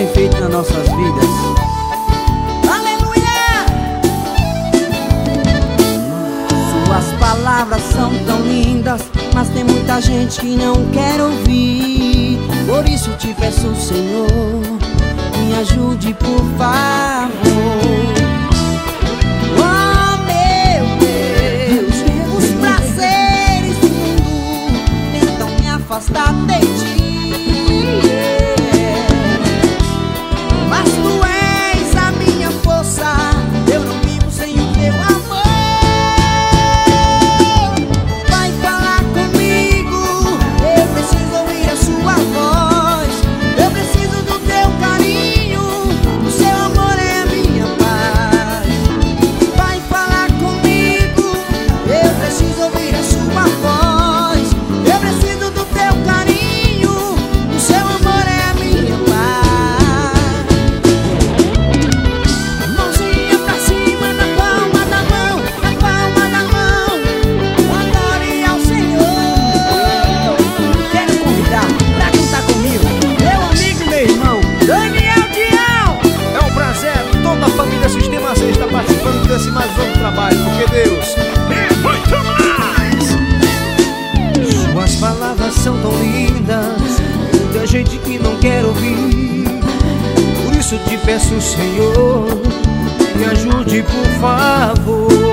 tem feito nas nossas vidas. Aleluia! Suas palavras são tão lindas, mas tem muita gente que não quer ouvir. Por isso te peço, Senhor, me ajude, por favor. Oh, meu Deus, os prazeres do mundo tentam me afastar de ti. Mas tu és a minha força, eu não vivo sem o teu amor. Vai falar comigo, eu preciso ouvir a sua voz. Eu preciso do teu carinho, o seu amor é a minha paz. Vai falar comigo, eu preciso ouvir a sua voz. Eu preciso do teu carinho, o seu amor é a minha paz. Mãozinha pra cima, na palma da mão, na palma da mão. Adore ao Senhor. Quero convidar pra cantar comigo meu amigo e meu irmão Daniel Dial. É um prazer, toda a família Sistema C está participando desse mais novo trabalho, porque Deus é muito mais. Suas palavras são tão lindas, muita gente que não quer ouvir. Por isso te peço, Senhor, me ajude, por favor.